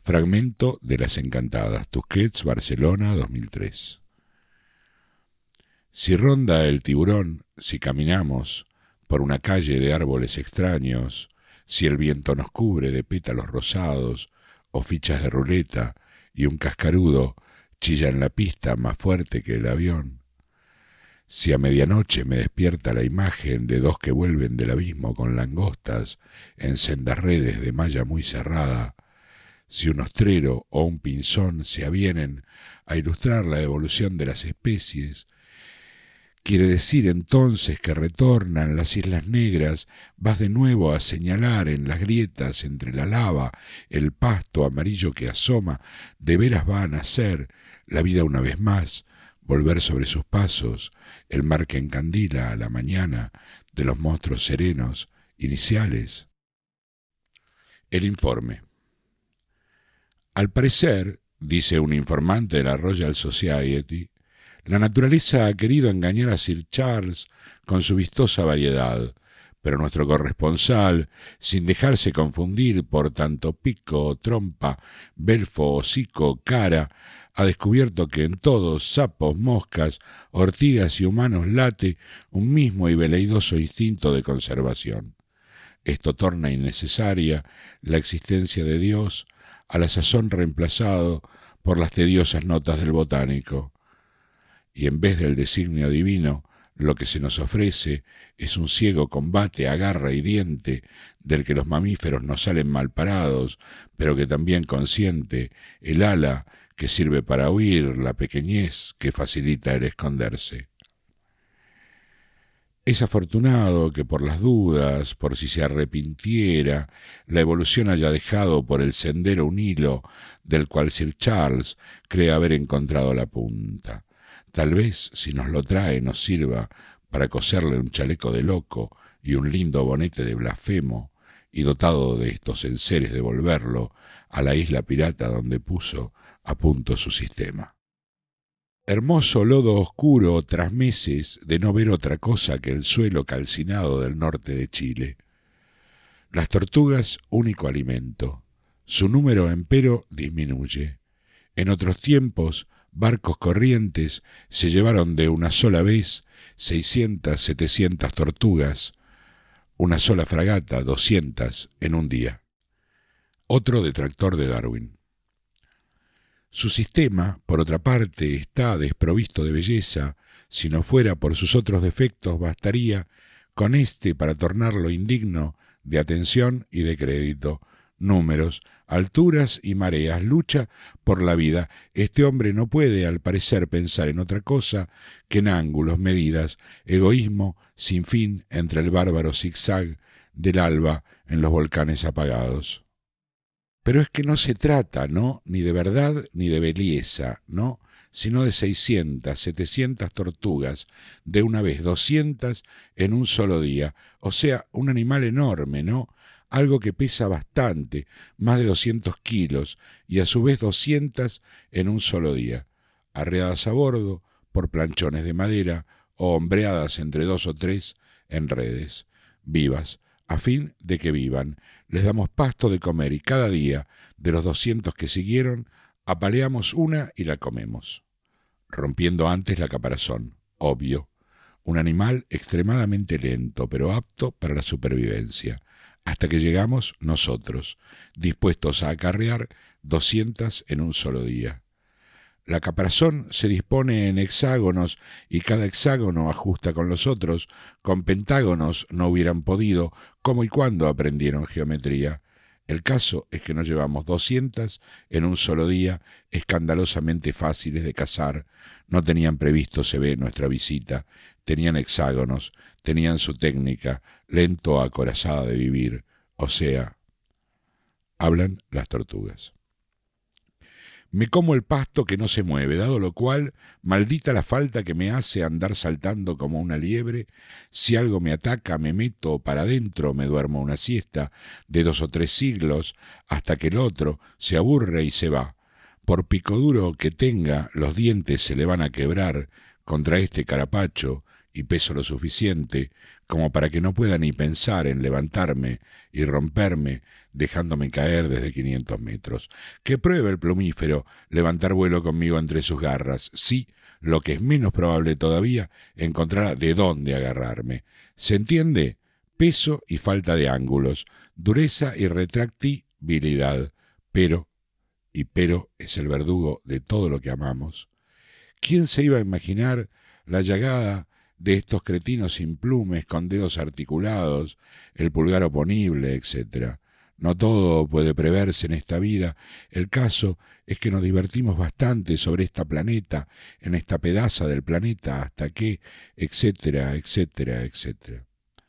Fragmento de Las Encantadas, Tusquets, Barcelona, 2003. Si ronda el tiburón, si caminamos por una calle de árboles extraños, si el viento nos cubre de pétalos rosados o fichas de ruleta y un cascarudo chilla en la pista más fuerte que el avión, si a medianoche me despierta la imagen de dos que vuelven del abismo con langostas en sendas redes de malla muy cerrada, si un ostrero o un pinzón se avienen a ilustrar la evolución de las especies, quiere decir entonces que retornan las Islas Negras, vas de nuevo a señalar en las grietas entre la lava el pasto amarillo que asoma, de veras va a nacer la vida una vez más, volver sobre sus pasos, el mar que encandila a la mañana de los monstruos serenos iniciales. El informe. Al parecer, dice un informante de la Royal Society, la naturaleza ha querido engañar a Sir Charles con su vistosa variedad, pero nuestro corresponsal, sin dejarse confundir por tanto pico, trompa, belfo, hocico, cara, ha descubierto que en todos, sapos, moscas, ortigas y humanos late un mismo y veleidoso instinto de conservación. Esto torna innecesaria la existencia de Dios, a la sazón reemplazado por las tediosas notas del botánico. Y en vez del designio divino, lo que se nos ofrece es un ciego combate a garra y diente, del que los mamíferos no salen mal parados, pero que también consiente el ala que sirve para huir, la pequeñez que facilita el esconderse. Es afortunado que por las dudas, por si se arrepintiera, la evolución haya dejado por el sendero un hilo del cual Sir Charles cree haber encontrado la punta. Tal vez, si nos lo trae, nos sirva para coserle un chaleco de loco y un lindo bonete de blasfemo, y dotado de estos enseres devolverlo a la isla pirata donde puso a punto su sistema. Hermoso lodo oscuro tras meses de no ver otra cosa que el suelo calcinado del norte de Chile. Las tortugas, único alimento. Su número, empero, disminuye. En otros tiempos, barcos corrientes se llevaron de una sola vez 600, 700 tortugas, una sola fragata, 200 en un día. Otro detractor de Darwin. Su sistema, por otra parte, está desprovisto de belleza. Si no fuera por sus otros defectos, bastaría con este para tornarlo indigno de atención y de crédito. Números, alturas y mareas, lucha por la vida. Este hombre no puede, al parecer, pensar en otra cosa que en ángulos, medidas, egoísmo sin fin entre el bárbaro zigzag del alba en los volcanes apagados. Pero es que no se trata, ¿no?, ni de verdad ni de belleza, ¿no?, sino de 600, 700 tortugas, de una vez 200 en un solo día. O sea, un animal enorme, ¿no?, algo que pesa bastante, más de 200 kilos, y a su vez 200 en un solo día, arreadas a bordo por planchones de madera o hombreadas entre 2 o 3 en redes, vivas, a fin de que vivan. Les damos pasto de comer y cada día, de los 200 que siguieron, apaleamos una y la comemos, rompiendo antes la caparazón, obvio. Un animal extremadamente lento, pero apto para la supervivencia, hasta que llegamos nosotros, dispuestos a acarrear 200 en un solo día. La caparazón se dispone en hexágonos y cada hexágono ajusta con los otros. Con pentágonos no hubieran podido, ¿cómo y cuándo aprendieron geometría? El caso es que nos llevamos 200 en un solo día, escandalosamente fáciles de cazar. No tenían previsto, se ve, nuestra visita. Tenían hexágonos, tenían su técnica, lento acorazada de vivir. O sea, hablan las tortugas. Me como el pasto que no se mueve, dado lo cual, maldita la falta que me hace andar saltando como una liebre. Si algo me ataca, me meto para adentro, me duermo una siesta de 2 o 3 siglos, hasta que el otro se aburre y se va. Por pico duro que tenga, los dientes se le van a quebrar contra este carapacho, y peso lo suficiente como para que no pueda ni pensar en levantarme y romperme dejándome caer desde 500 metros. Que pruebe el plumífero levantar vuelo conmigo entre sus garras. Sí, lo que es menos probable todavía, encontrará de dónde agarrarme. ¿Se entiende? Peso y falta de ángulos, dureza y retractibilidad. Pero es el verdugo de todo lo que amamos. ¿Quién se iba a imaginar la llagada de estos cretinos sin plumes, con dedos articulados, el pulgar oponible, etcétera? No todo puede preverse en esta vida. El caso es que nos divertimos bastante sobre esta planeta, en esta pedaza del planeta, hasta que, etcétera, etcétera, etcétera.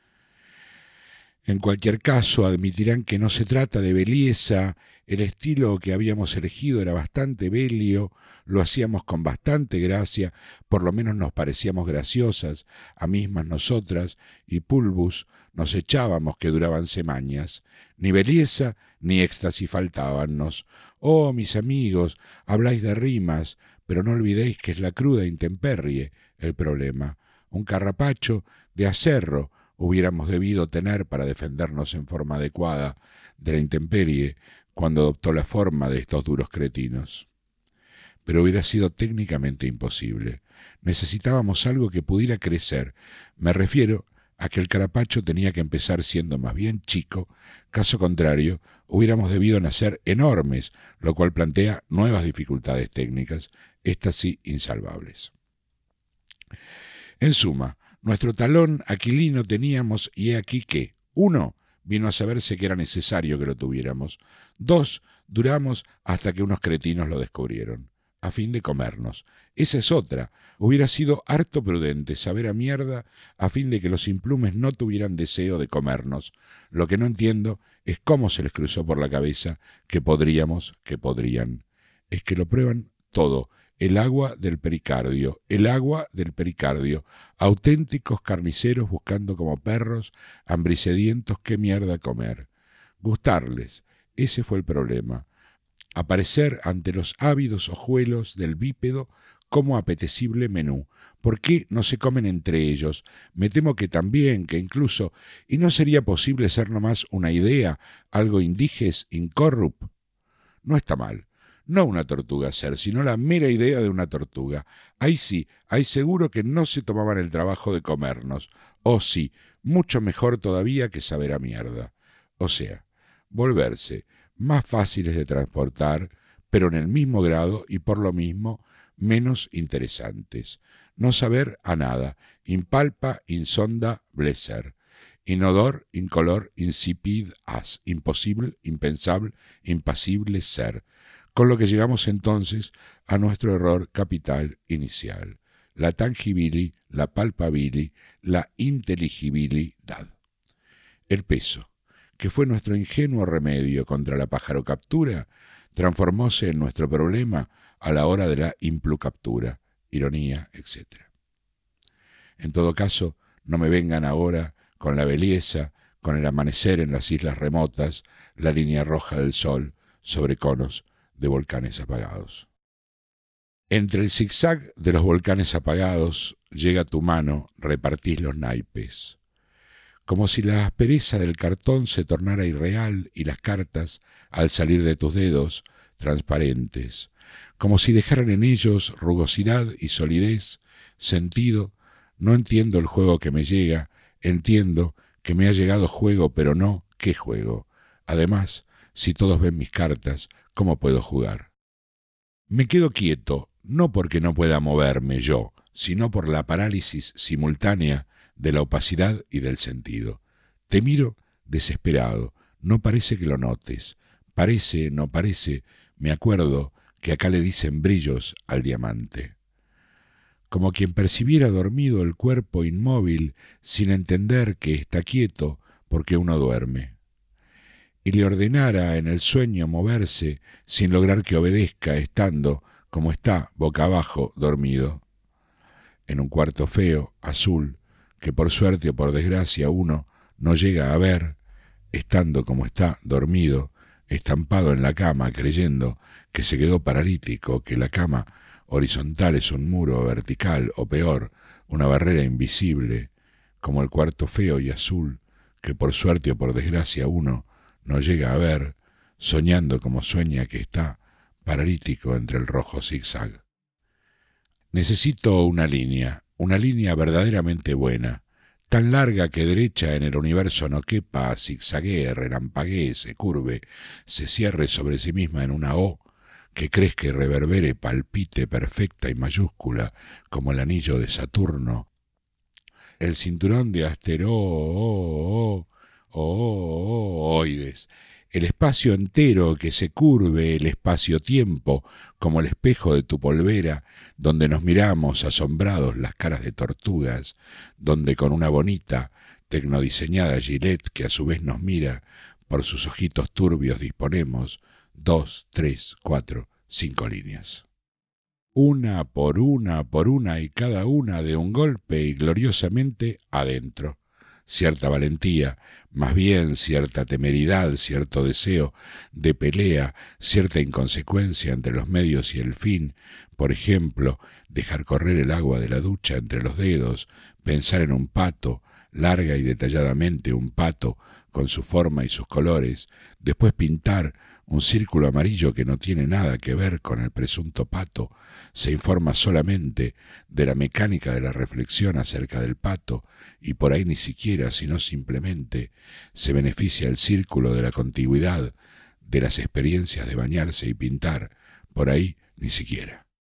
En cualquier caso, admitirán que no se trata de belleza. El estilo que habíamos elegido era bastante belio, lo hacíamos con bastante gracia, por lo menos nos parecíamos graciosas a mismas nosotras, y pulvus nos echábamos que duraban semanas. Ni belleza ni éxtasis faltábannos. Oh, mis amigos, habláis de rimas, pero no olvidéis que es la cruda intemperie el problema. Un carrapacho de acerro hubiéramos debido tener para defendernos en forma adecuada de la intemperie cuando adoptó la forma de estos duros cretinos. Pero hubiera sido técnicamente imposible. Necesitábamos algo que pudiera crecer. Me refiero a que el carapacho tenía que empezar siendo más bien chico, caso contrario, hubiéramos debido nacer enormes, lo cual plantea nuevas dificultades técnicas, estas sí insalvables. En suma, nuestro talón aquilino teníamos, y he aquí que, 1, vino a saberse que era necesario que lo tuviéramos. 2, duramos hasta que unos cretinos lo descubrieron, a fin de comernos. Esa es otra. Hubiera sido harto prudente saber a mierda a fin de que los implumes no tuvieran deseo de comernos. Lo que no entiendo es cómo se les cruzó por la cabeza que podrían. Es que lo prueban todo. El agua del pericardio, auténticos carniceros buscando como perros, hambricedientos qué mierda comer. Gustarles, ese fue el problema. Aparecer ante los ávidos ojuelos del bípedo como apetecible menú. ¿Por qué no se comen entre ellos? Me temo que también, que incluso, ¿y no sería posible ser nomás una idea, algo indiges, incorrup? No está mal. No una tortuga ser, sino la mera idea de una tortuga. Ahí sí, ahí seguro que no se tomaban el trabajo de comernos. Oh sí, mucho mejor todavía que saber a mierda. O sea, volverse más fáciles de transportar, pero en el mismo grado y por lo mismo menos interesantes. No saber a nada, impalpa, insonda, bleser. Inodor, incolor, insipid, as, imposible, impensable, impasible, ser. Con lo que llegamos entonces a nuestro error capital inicial, la tangibili, la palpabili, la inteligibilidad. El peso, que fue nuestro ingenuo remedio contra la pajarocaptura, transformóse en nuestro problema a la hora de la implucaptura, ironía, etc. En todo caso, no me vengan ahora con la belleza, con el amanecer en las islas remotas, la línea roja del sol sobre conos de volcanes apagados. Entre el zigzag de los volcanes apagados llega tu mano, repartís los naipes. Como si la aspereza del cartón se tornara irreal y las cartas, al salir de tus dedos, transparentes. Como si dejaran en ellos rugosidad y solidez, sentido. No entiendo el juego que me llega, entiendo que me ha llegado juego, pero no qué juego. Además, si todos ven mis cartas, ¿cómo puedo jugar? Me quedo quieto, no porque no pueda moverme yo, sino por la parálisis simultánea de la opacidad y del sentido. Te miro desesperado, no parece que lo notes. Parece, no parece, me acuerdo que acá le dicen brillos al diamante. Como quien percibiera dormido el cuerpo inmóvil sin entender que está quieto porque uno duerme. Y le ordenara en el sueño moverse sin lograr que obedezca, estando, como está, boca abajo, dormido. En un cuarto feo, azul, que por suerte o por desgracia uno no llega a ver, estando como está, dormido, estampado en la cama, creyendo que se quedó paralítico, que la cama horizontal es un muro vertical, o peor, una barrera invisible, como el cuarto feo y azul, que por suerte o por desgracia uno no llega a ver, soñando como sueña que está, paralítico entre el rojo zigzag. Necesito una línea verdaderamente buena, tan larga que derecha en el universo no quepa, zigzaguee, relampaguee, se curve, se cierre sobre sí misma en una O, que crezca y reverbere, palpite, perfecta y mayúscula, como el anillo de Saturno, el cinturón de asteroides, el espacio entero que se curve, el espacio-tiempo, como el espejo de tu polvera, donde nos miramos asombrados las caras de tortugas, donde con una bonita, tecnodiseñada Gillette que a su vez nos mira, por sus ojitos turbios disponemos 2, 3, 4, 5 líneas. Una por una y cada una de un golpe y gloriosamente adentro. Cierta valentía, más bien cierta temeridad, cierto deseo de pelea, cierta inconsecuencia entre los medios y el fin, por ejemplo, dejar correr el agua de la ducha entre los dedos, pensar en un pato, larga y detalladamente un pato, con su forma y sus colores, después pintar un círculo amarillo que no tiene nada que ver con el presunto pato, se informa solamente de la mecánica de la reflexión acerca del pato y por ahí ni siquiera, sino simplemente, se beneficia el círculo de la contigüidad, de las experiencias de bañarse y pintar, por ahí ni siquiera.